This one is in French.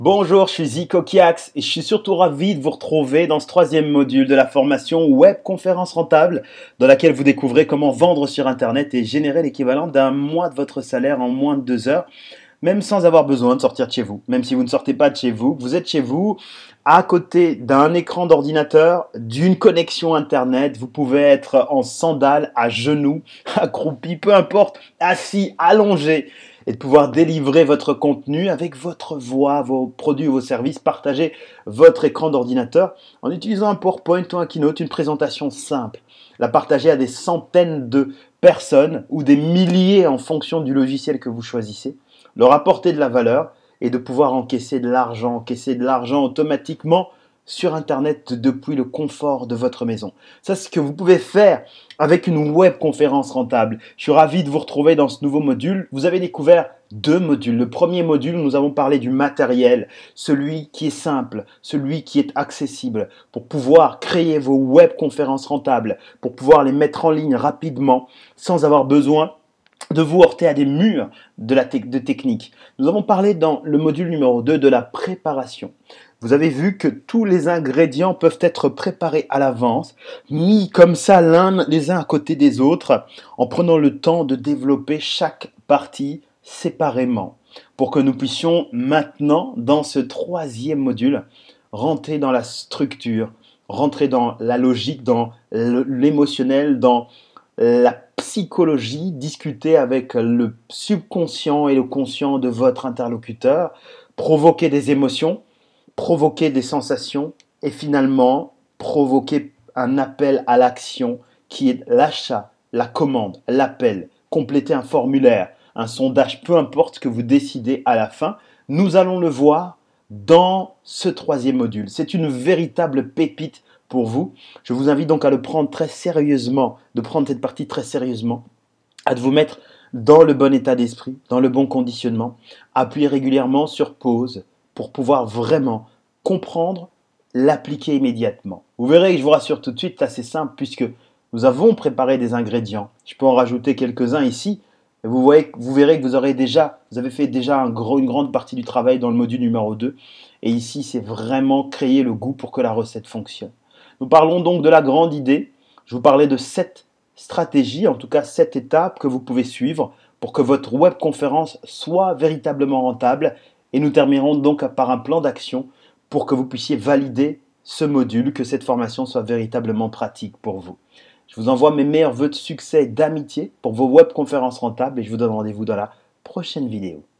Bonjour, je suis Zico Kiax et je suis surtout ravi de vous retrouver dans ce troisième module de la formation Web Conférence Rentable, dans laquelle vous découvrez comment vendre sur Internet et générer l'équivalent d'un mois de votre salaire en moins de 2 heures, même sans avoir besoin de sortir de chez vous. Même si vous ne sortez pas de chez vous, vous êtes chez vous, à côté d'un écran d'ordinateur, d'une connexion Internet, vous pouvez être en sandales, à genoux, accroupi, peu importe, assis, allongé, et de pouvoir délivrer votre contenu avec votre voix, vos produits, vos services, partager votre écran d'ordinateur en utilisant un PowerPoint ou un Keynote, une présentation simple, la partager à des centaines de personnes ou des milliers en fonction du logiciel que vous choisissez, leur apporter de la valeur et de pouvoir encaisser de l'argent automatiquement sur Internet depuis le confort de votre maison. Ça, c'est ce que vous pouvez faire avec une web conférence rentable. Je suis ravi de vous retrouver dans ce nouveau module. Vous avez découvert 2 modules. Le premier module, nous avons parlé du matériel, celui qui est simple, celui qui est accessible pour pouvoir créer vos web conférences rentables, pour pouvoir les mettre en ligne rapidement sans avoir besoin de vous heurter à des murs de technique. Nous avons parlé dans le module numéro 2 de la préparation. Vous avez vu que tous les ingrédients peuvent être préparés à l'avance, mis comme ça les uns à côté des autres, en prenant le temps de développer chaque partie séparément, pour que nous puissions maintenant, dans ce troisième module, rentrer dans la structure, rentrer dans la logique, dans l'émotionnel, dans la psychologie, discuter avec le subconscient et le conscient de votre interlocuteur, provoquer des émotions, provoquer des sensations et finalement provoquer un appel à l'action qui est l'achat, la commande, l'appel, compléter un formulaire, un sondage, peu importe ce que vous décidez à la fin. Nous allons le voir dans ce troisième module. C'est une véritable pépite pour vous. Je vous invite donc à le prendre très sérieusement, de prendre cette partie très sérieusement, à vous mettre dans le bon état d'esprit, dans le bon conditionnement, appuyer régulièrement sur pause pour pouvoir vraiment comprendre, l'appliquer immédiatement. Vous verrez que je vous rassure tout de suite, c'est assez simple puisque nous avons préparé des ingrédients. Je peux en rajouter quelques-uns ici. Vous verrez que vous avez fait déjà une grande partie du travail dans le module numéro 2. Et ici, c'est vraiment créer le goût pour que la recette fonctionne. Nous parlons donc de la grande idée. Je vous parlais de 7 stratégies, en tout cas 7 étapes que vous pouvez suivre pour que votre web conférence soit véritablement rentable. Et nous terminerons donc par un plan d'action pour que vous puissiez valider ce module, que cette formation soit véritablement pratique pour vous. Je vous envoie mes meilleurs vœux de succès et d'amitié pour vos web conférences rentables et je vous donne rendez-vous dans la prochaine vidéo.